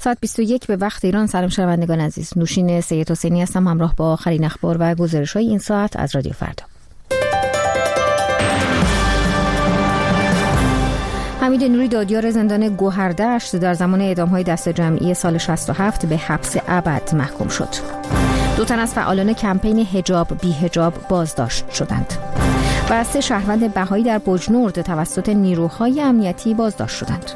ساعت 21 به وقت ایران. سلام شنوندگان عزیز، نوشین سید حسینی هستم همراه با آخرین اخبار و گزارش‌های این ساعت از رادیو فردا. حمید نوری دادیار زندان گوهردشت در زمان اعدام‌های دسته جمعی سال 67 به حبس ابد محکوم شد. 2 تن از فعالان کمپین حجاب بی حجاب بازداشت شدند و 3 شهروند بهایی در بجنورد توسط نیروهای امنیتی بازداشت شدند.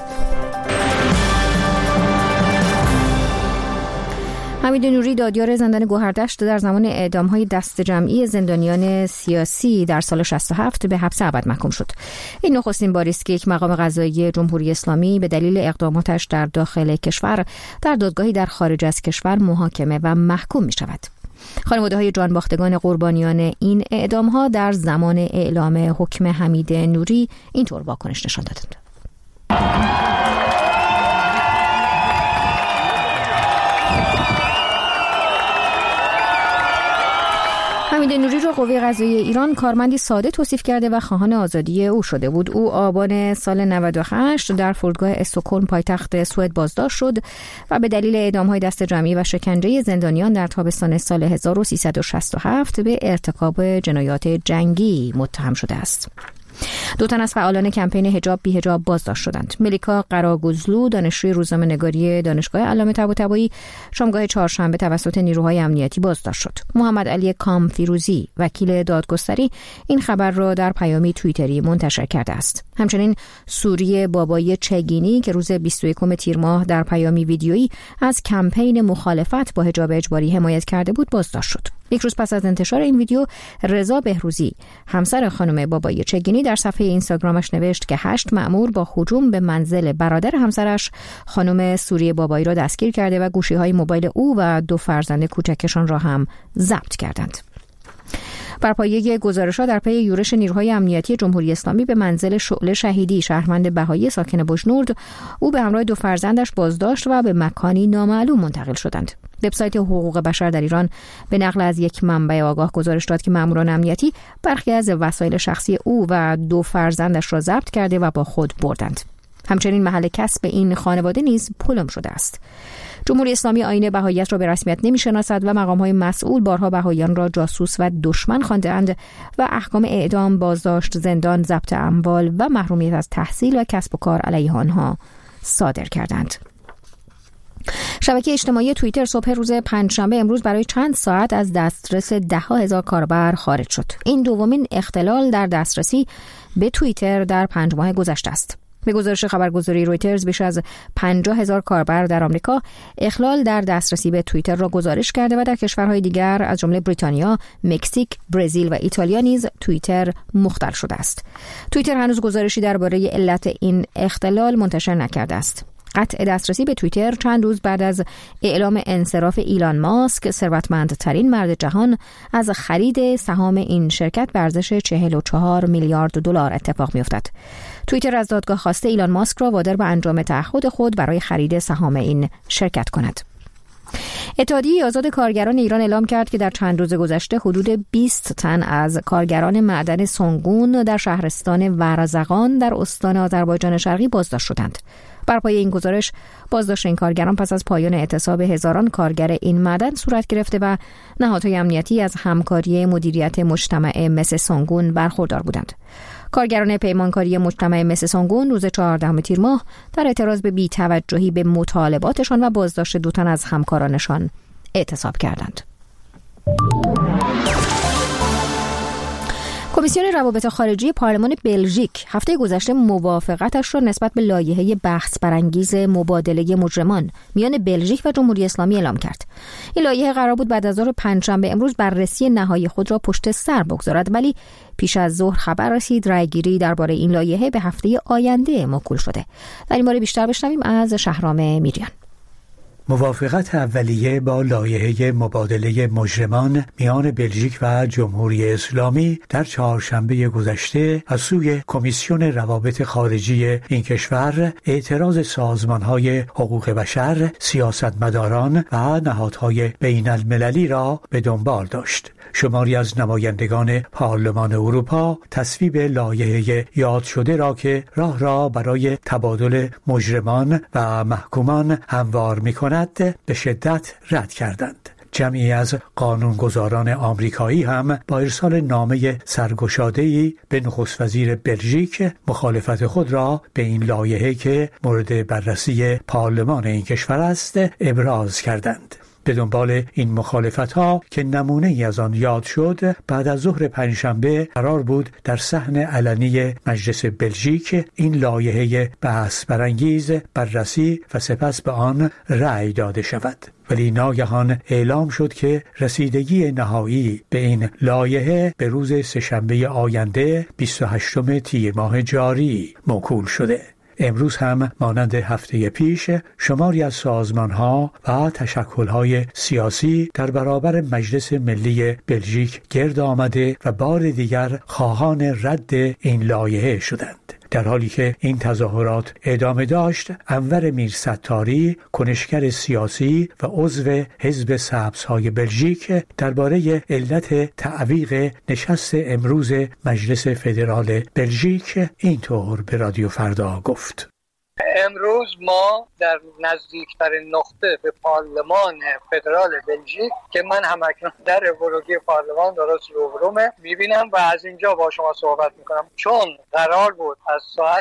حمید نوری دادیار زندان گوهردشت در زمان اعدام‌های دسته جمعی زندانیان سیاسی در سال 67 به حبس ابد محکوم شد. این نخستین باری است که یک مقام قضایی جمهوری اسلامی به دلیل اقداماتش در داخل کشور در دادگاهی در خارج از کشور محاکمه و محکوم می‌شود. خانواده‌های جانباختگان قربانیان این اعدام‌ها در زمان اعلام حکم حمید نوری اینطور واکنش نشان دادند. حمید نوری را قوه قضاییه ایران کارمندی ساده توصیف کرده و خواهان آزادی او شده بود. او آبان سال 98 در فرودگاه استکهلم پایتخت سوئد بازداشت شد و به دلیل اعدام‌های دسته جمعی و شکنجه زندانیان در تابستان سال 1367 به ارتکاب جنایات جنگی متهم شده است. 2 تن از فعالان کمپین حجاب بی حجاب بازداشت شدند. ملیکا قراگوزلو دانشجوی روزنامه‌نگاری دانشگاه علامه طباطبایی شامگاه چهارشنبه توسط نیروهای امنیتی بازداشت شد. محمد علی کامفیروزی وکیل دادگستری این خبر را در پیامی توییتری منتشر کرده است. همچنین سوری بابایی چگینی که روز 21 تیر ماه در پیامی ویدیویی از کمپین مخالفت با حجاب اجباری حمایت کرده بود بازداشت شد. 1 روز پس از انتشار این ویدیو، رضا بهروزی همسر خانم بابایی چگینی در صفحه اینستاگرامش نوشت که 8 مأمور با هجوم به منزل برادر همسرش خانم سوری بابایی را دستگیر کرده و گوشی‌های موبایل او و 2 فرزند کوچکشان را هم ضبط کردند. بر پایه گزارش‌ها در پی یورش نیروهای امنیتی جمهوری اسلامی به منزل شعله شهیدی شهروند بهایی ساکن بجنورد، او به همراه 2 فرزندش بازداشت و به مکانی نامعلوم منتقل شدند. وبسایت حقوق بشر در ایران به نقل از یک منبع آگاه گزارش داد که ماموران امنیتی برخی از وسایل شخصی او و 2 فرزندش را ضبط کرده و با خود بردند. همچنین محل کسب این خانواده نیز پلم شده است. جمهوری اسلامی آیین بهاییت را به رسمیت نمی‌شناسد و مقام‌های مسئول بارها بهاییان را جاسوس و دشمن خوانده‌اند و احکام اعدام، بازداشت، زندان، ضبط اموال و محرومیت از تحصیل و کسب و کار علیه آنها صادر کردند. شبکه اجتماعی توییتر صبح روز پنجشنبه امروز برای چند ساعت از دسترس 10,000 کاربر خارج شد. این دومین اختلال در دسترسی به توییتر در 5 ماه گذشته است. به گزارش خبرگزاری رویترز بیش از 50,000 کاربر در آمریکا اخلال در دسترسی به توییتر را گزارش کرده و در کشورهای دیگر از جمله بریتانیا، مکزیک، برزیل و ایتالیا نیز توییتر مختل شده است. توییتر هنوز گزارشی درباره علت این اختلال منتشر نکرده است. قطع دسترسی به توییتر چند روز بعد از اعلام انصراف ایلان ماسک، ثروتمندترین مرد جهان، از خرید سهام این شرکت به ارزش 44 میلیارد دلار اتفاق می‌افتد. توییتر از دادگاه خواسته ایلان ماسک را وادار به انجام تعهد خود برای خرید سهام این شرکت کند. اتحادیه آزاد کارگران ایران اعلام کرد که در چند روز گذشته حدود 20 تن از کارگران معدن سنگون در شهرستان ورزقان در استان آذربایجان شرقی بازداشت شدند. بر پایه این گزارش، بازداشت این کارگران پس از پایان اعتصاب هزاران کارگر این معدن صورت گرفته و نهادهای امنیتی از همکاری مدیریت مجتمع مس سنگون برخوردار بودند. کارگران پیمانکاری مجتمع مس سنگون روز 14 تیر ماه در اعتراض به بی‌توجهی به مطالباتشان و بازداشت 2 تن از همکارانشان اعتصاب کردند. کمیسیون روابط خارجی پارلمان بلژیک هفته گذشته موافقتش را نسبت به لایحه بحث برانگیز مبادله مجرمان میان بلژیک و جمهوری اسلامی اعلام کرد. این لایحه قرار بود بعد از ظهر پنجشنبه امروز بررسی نهایی خود را پشت سر بگذارد، ولی پیش از ظهر خبر رسید رأیگیری درباره این لایحه به هفته آینده موکول شده. در این باره بیشتر بشنویم از شهرام میریان. موافقت اولیه با لایحه مبادله مجرمان میان بلژیک و جمهوری اسلامی در چهارشنبه گذشته از سوی کمیسیون روابط خارجی این کشور اعتراض سازمان‌های حقوق بشر، سیاستمداران و نهادهای بین المللی را به دنبال داشت. شماری از نمایندگان پارلمان اروپا تصویب لایحه یاد شده را که راه را برای تبادل مجرمان و محکومان هموار می‌کند به شدت رد کردند. جمعی از قانونگذاران آمریکایی هم با ارسال نامه سرگشاده‌ای به نخست وزیر بلژیک مخالفت خود را به این لایحه که مورد بررسی پارلمان این کشور است ابراز کردند. به دنبال این مخالفت‌ها که نمونه‌ای از آن یاد شد، بعد از ظهر پنجشنبه قرار بود در صحن علنی مجلس بلژیک این لایحه بحث برانگیز بررسی و سپس به آن رأی داده شود. ولی ناگهان اعلام شد که رسیدگی نهایی به این لایحه به روز سه‌شنبه آینده 28 تیر ماه جاری موکول شده. امروز هم مانند هفته پیش شماری از سازمان‌ها و تشکل‌های سیاسی در برابر مجلس ملی بلژیک گرد آمده و بار دیگر خواهان رد این لایحه شدند. در حالی که این تظاهرات ادامه داشت، انور میرستاری، کنشگر سیاسی و عضو حزب سبزهای بلژیک، درباره علت تعویق نشست امروز مجلس فدرال بلژیک اینطور به رادیو فردا گفت: امروز ما در نزدیکترین نقطه به پارلمان فدرال بلژیک که من همکنون در ورودی پارلمان درست روبرومه میبینم و از اینجا با شما صحبت میکنم، چون قرار بود از ساعت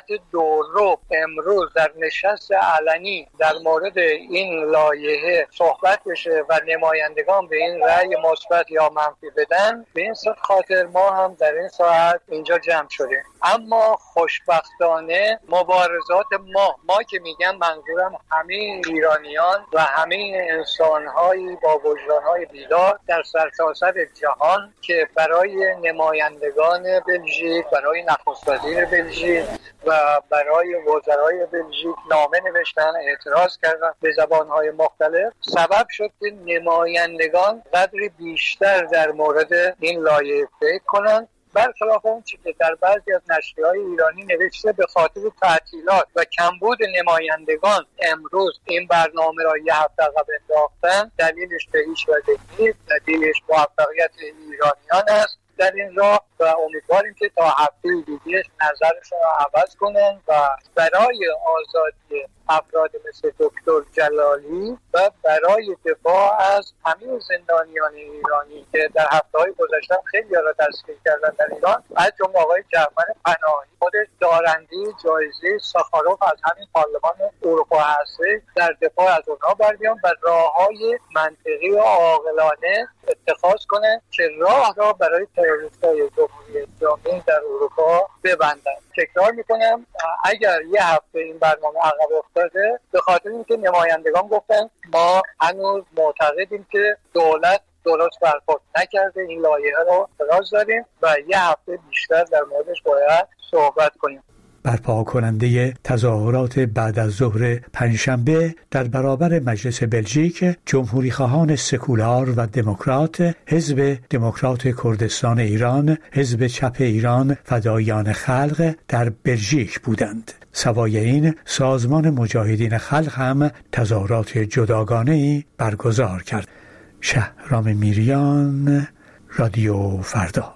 2 امروز در نشست علنی در مورد این لایحه صحبت بشه و نمایندگان به این رأی مثبت یا منفی بدن. به این خاطر ما هم در این ساعت اینجا جمع شدیم. اما خوشبختانه مبارزات ما که میگم منظورم همه ایرانیان و همه انسان‌های با وجدان‌های بیدار در سرتاسر جهان که برای نمایندگان بلژیک، برای نخست وزیر بلژیک و برای وزرای بلژیک نامه نوشتن، اعتراض کردن به زبان‌های مختلف، سبب شد که نمایندگان قدری بیشتر در مورد این لایحه فکر کنند، برخلاف اون چیزی که در بعضی از نشریه‌های ایرانی نوشته به خاطر تعطیلات و کمبود نمایندگان امروز این برنامه را یه هفته عقب انداختن. دلیلش به هیچ وجه نیست، دلیلش موفقیت ایرانیان است در این راه و امیدواریم که تا هفته دیگه نظرشون رو عوض کنن و برای آزادی افراد مثل دکتر جلالی و برای دفاع از همه زندانیان ایرانی که در هفته‌های گذشته خیلی را دستگیر کردن در ایران، از جمله آقای جعفر پناهی خودش دارنده جایزه ساخاروف از همین پارلمان اروپا هست، در دفاع از اونها بردیان و راه‌های منطقی و عاقلانه اتخاذ کنه که راه را برای تروریست‌های جمهوری اسلامی در اروپا ببندن. تکرار میکنم اگر یه هفته این برنامه عقب افتاده به خاطر اینکه نمایندگان گفتن ما هنوز معتقدیم که دولت درست برخورد نکرده، این لایحه رو اعتراض داریم و یه هفته بیشتر در موردش باید صحبت کنیم. برپا کننده تظاهرات بعد از ظهر پنجشنبه در برابر مجلس بلژیک، جمهوری خواهان سکولار و دموکرات، حزب دموکرات کردستان ایران، حزب چپ ایران فداییان خلق در بلژیک بودند. سوای این، سازمان مجاهدین خلق هم تظاهرات جداگانه‌ای برگزار کرد. شهرام میریان، رادیو فردا.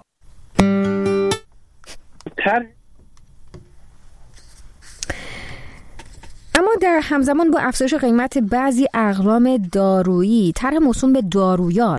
اما در همزمان با افزایش قیمت بعضی اقلام دارویی، طرح موسوم به دارویار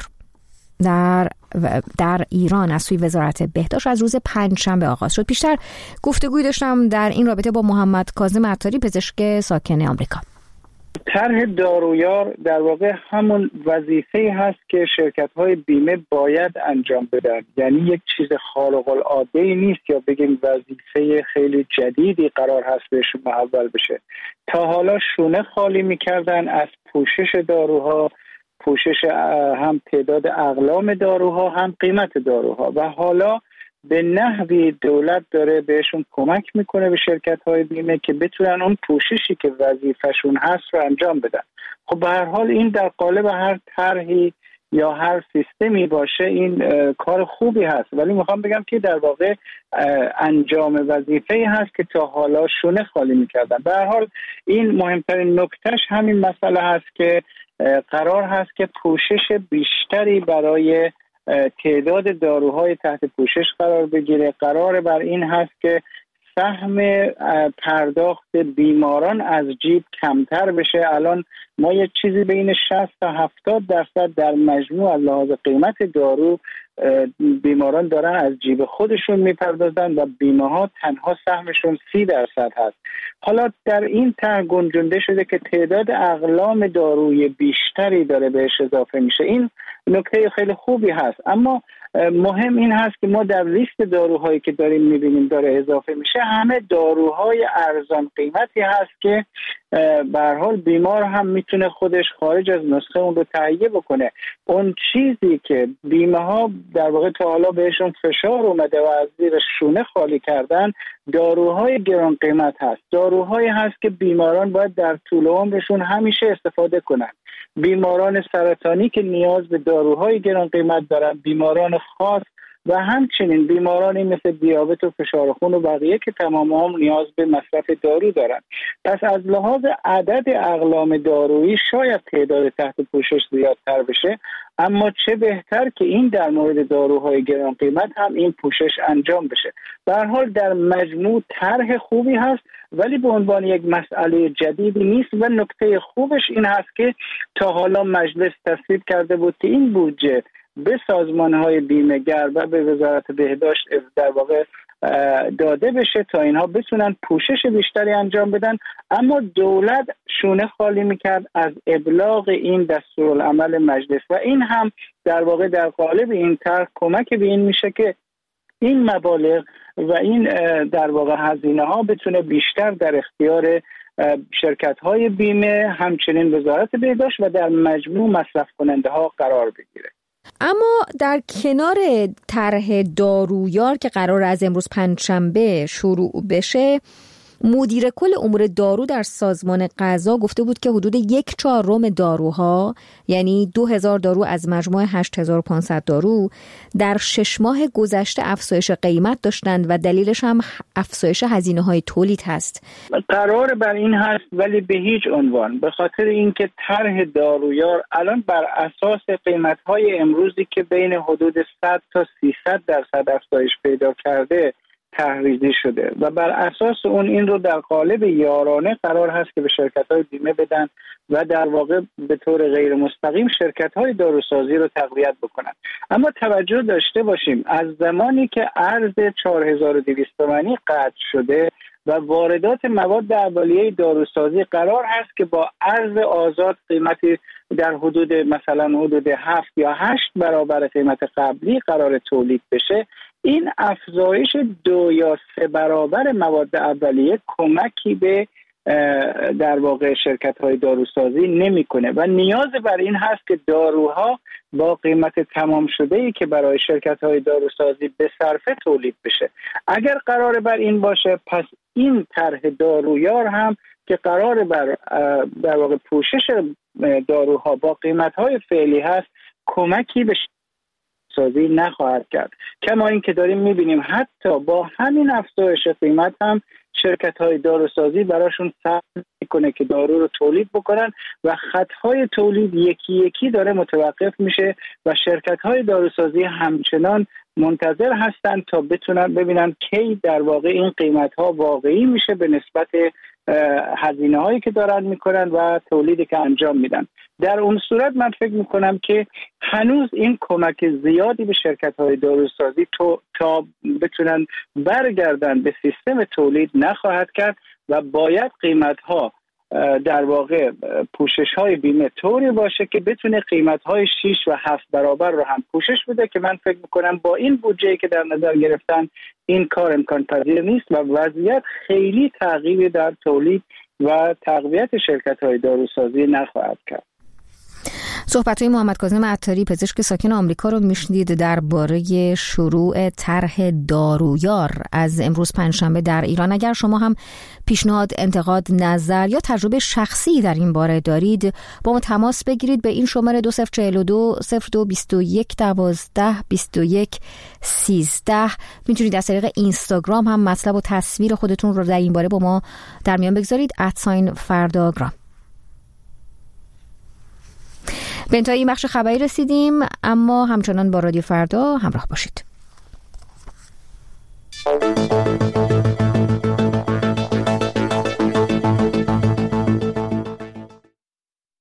در ایران از سوی وزارت بهداشت از روز پنجشنبه آغاز شد. پیشتر گفتگوی داشتم در این رابطه با محمد کاظم عطاری، پزشک ساکن آمریکا. طرح دارویار در واقع همون وظیفه‌ای هست که شرکت‌های بیمه باید انجام بدن، یعنی یک چیز خارق العاده‌ای نیست یا بگیم وظیفه خیلی جدیدی قرار هست بهشون محول بشه. تا حالا شونه خالی می‌کردن از پوشش داروها، پوشش هم تعداد اقلام داروها هم قیمت داروها، و حالا به نحوی دولت داره بهشون کمک میکنه به شرکت‌های بیمه که بتونن اون پوششی که وظیفه‌شون هست رو انجام بدن. خب به هر حال این در قالب هر طرحی یا هر سیستمی باشه این کار خوبی هست، ولی میخوام بگم که در واقع انجام وظیفه‌ای هست که تا حالا شونه خالی میکردن. به هر حال این مهمترین نکتهش همین مسئله هست که قرار هست که پوشش بیشتری برای تعداد داروهای تحت پوشش قرار بگیره. قرار بر این هست که سهم پرداخت بیماران از جیب کمتر بشه. الان ما یه چیزی بین 60 تا 70% در مجموع از لحاظ قیمت دارو بیماران دارن از جیب خودشون میپردازن و بیمه ها تنها سهمشون 30% هست. حالا در این طرح گنجونده شده که تعداد اقلام داروی بیشتری داره بهش اضافه میشه. این نکته خیلی خوبی هست، اما مهم این هست که ما در لیست داروهایی که داریم میبینیم داره اضافه میشه همه داروهای ارزان قیمتی هست که به هر حال بیمار هم میتونه خودش خارج از نسخه اون رو تهیه بکنه. اون چیزی که بیمه ها در واقع تا حالا بهشون فشار اومده و از زیر شونه خالی کردن داروهای گران قیمت هست. داروهایی هست که بیماران باید در طول عمرشون همیشه استفاده کنن. بیماران سرطانی که نیاز به داروهای گران قیمت دارن، بیماران خاص و همچنین بیمارانی مثل دیابت و فشار خون و بقیه که تمام هم نیاز به مصرف دارو دارن. پس از لحاظ عدد اقلام دارویی شاید تعداد تحت پوشش زیادتر بشه، اما چه بهتر که این در مورد داروهای گران قیمت هم این پوشش انجام بشه. به هر حال در مجموع طرح خوبی هست، ولی به عنوان یک مسئله جدیدی نیست و نکته خوبش این هست که تا حالا مجلس تصویب کرده بود که این بودجه به سازمان‌های بیمه‌گر و به وزارت بهداشت در واقع داده بشه تا اینها بتونن پوشش بیشتری انجام بدن، اما دولت شونه خالی میکرد از ابلاغ این دستورالعمل مجلس و این هم در واقع در قالب این طرح کمک به این میشه که این مبالغ و این در واقع هزینه ها بتونه بیشتر در اختیار شرکت های بیمه، همچنین وزارت بهداشت و در مجموع مصرف کننده ها قرار بگیره. اما در کنار طرح دارویار که قرار از امروز پنجشنبه شروع بشه، مدیر کل امور دارو در سازمان غذا گفته بود که حدود 1/4 داروها، یعنی 2000 دارو از مجموع 8500 دارو، در 6 ماه گذشته افزایش قیمت داشتند و دلیلش هم افزایش هزینه‌های تولید هست. قرار بر این هست، ولی به هیچ عنوان، به خاطر اینکه طرح دارویار الان بر اساس قیمت‌های امروزی که بین حدود 100 تا 300% افزایش پیدا کرده تحریزی شده و بر اساس اون این رو در قالب یارانه قرار هست که به شرکت‌های بیمه بدن و در واقع به طور غیر مستقیم شرکت‌های داروسازی رو تقویت بکنن. اما توجه داشته باشیم از زمانی که ارز 4200 تومانی قطع شده و واردات مواد اولیه داروسازی قرار هست که با ارز آزاد قیمتی در حدود مثلا حدود 7 یا 8 برابر قیمت قبلی قرار تولید بشه، این افزایش 2 یا 3 برابر مواد اولیه کمکی به در واقع شرکت‌های داروسازی نمی‌کنه و نیاز بر این هست که داروها با قیمت تمام شده‌ای که برای شرکت‌های داروسازی به صرفه تولید بشه. اگر قرار بر این باشه، پس این طرح دارویار هم که قرار بر در واقع پوشش داروها با قیمت‌های فعلی هست کمکی به سازی نخواهد کرد. کما این که داریم می‌بینیم حتی با همین افزایش قیمت هم شرکت‌های داروسازی براشون سخت میکنه که دارو رو تولید بکنن و خطهای تولید یکی یکی داره متوقف میشه و شرکت‌های داروسازی همچنان منتظر هستن تا بتونن ببینن کی در واقع این قیمت‌ها واقعی میشه به نسبت هزینه‌هایی که دارن میکنن و تولیدی که انجام میدن. در اون صورت من فکر میکنم که هنوز این کمک زیادی به شرکت‌های داروسازی تا بتونن برگردن به سیستم تولید نخواهد کرد و باید قیمت‌ها در واقع پوشش‌های بیمه طوری باشه که بتونه قیمت‌های 6 و 7 برابر رو هم پوشش بده که من فکر میکنم با این بودجه‌ای که در نظر گرفتن این کار امکان پذیر نیست و وضعیت خیلی تغییری در تولید و تقویت شرکت‌های داروسازی نخواهد کرد. صحبت‌های محمد کاظم عطاری پزشک ساکن آمریکا رو میشنید درباره شروع طرح دارویار از امروز پنجشنبه در ایران. اگر شما هم پیشنهاد، انتقاد، نظر یا تجربه شخصی در این باره دارید با ما تماس بگیرید به این شماره 2042 0221 12 21 13. میتونید از طریق اینستاگرام هم مطلب و تصویر خودتون رو در این باره با ما در میان بگذارید @فرداگرام. به انتهای این بخش خبری رسیدیم، اما همچنان با رادیو فردا همراه باشید.